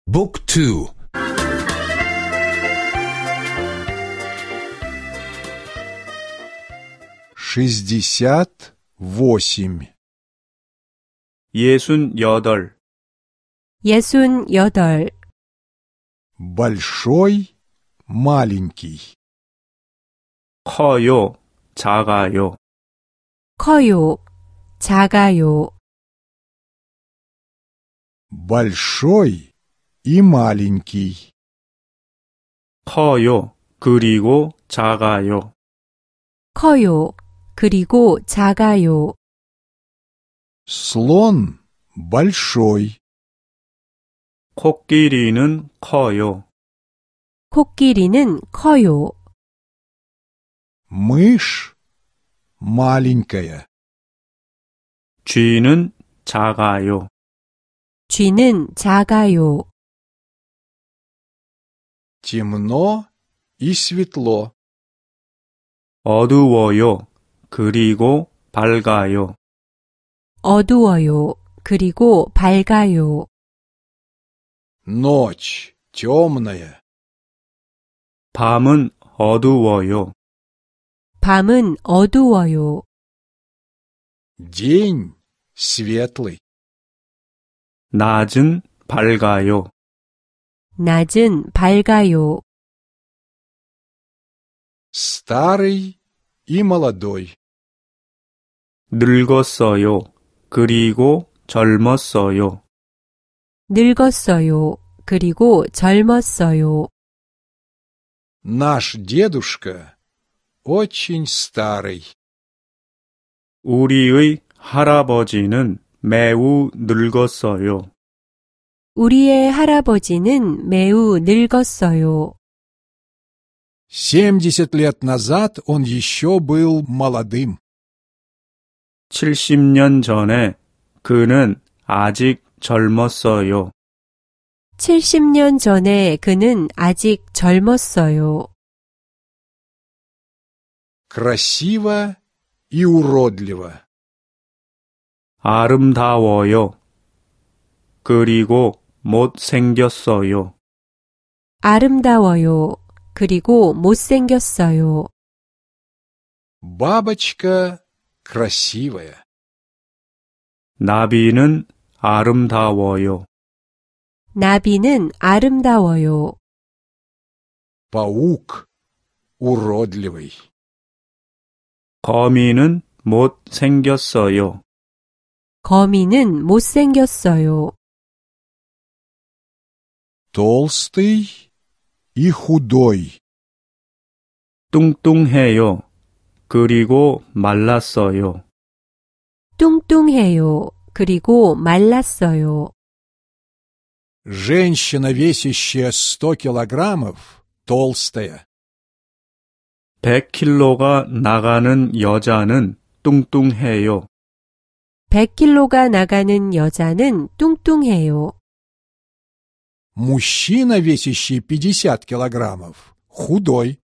Book 2. 68. 68. 68. Большой, маленький. 커요, 작아요. 커요, 작아요. Большой и маленький. 커요, 그리고 작아요. 커요, 그리고 작아요. Слон большой. 코끼리는 커요. 코끼리는 커요. Мышь маленькая. 쥐는 작아요. 쥐는 작아요. Темно и светло. 어두워요, 그리고 밝아요. 어두워요. 그리고 밝아요. Ночь темная. 밤은 어두워요. 밤은 어두워요. День светлый. 낮은 밝아요. 낮은 밝아요. Старый и молодой. 늙었어요. 그리고 젊었어요. 늙었어요. 그리고 젊었어요. Наш дедушка очень старый. 우리의 할아버지는 매우 늙었어요. 우리의 할아버지는 매우 늙었어요. 70 лет назад он еще был молодым. 70년 전에 그는 아직 젊었어요. 70년 전에 그는 아직 젊었어요. Красиво и уродливо. 아름다워요. 그리고 못생겼어요. 아름다워요. 그리고 못생겼어요. Бабочка красивая. 나비는 아름다워요. 나비는 아름다워요. Паук уродливый. 거미는 못생겼어요. 거미는 못생겼어요. Толстый и худой. 뚱뚱해요. 그리고 말랐어요. 뚱뚱해요. 그리고 말랐어요. Женщина, весящая 100 килограммов, толстая. 100kg가 나가는 여자는 뚱뚱해요. 100kg가 나가는 여자는 뚱뚱해요. Мужчина, весящий 50 килограммов, худой.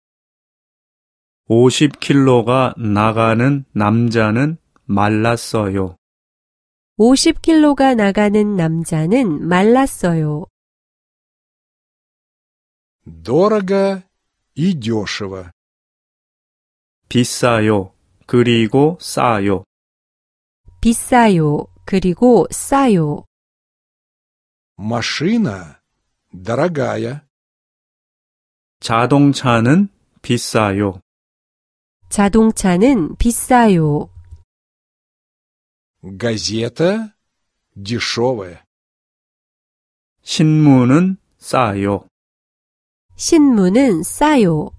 50kg가 나가는 남자는 말랐어요. 50kg가 나가는 남자는 말랐어요. Дорого и дешево. 비싸요. 그리고 싸요. 비싸요. 그리고 싸요. Машина дорогая. 자동차는 비싸요. 자동차는 비싸요. Газета дешевая. 신문은 싸요. 신문은 싸요.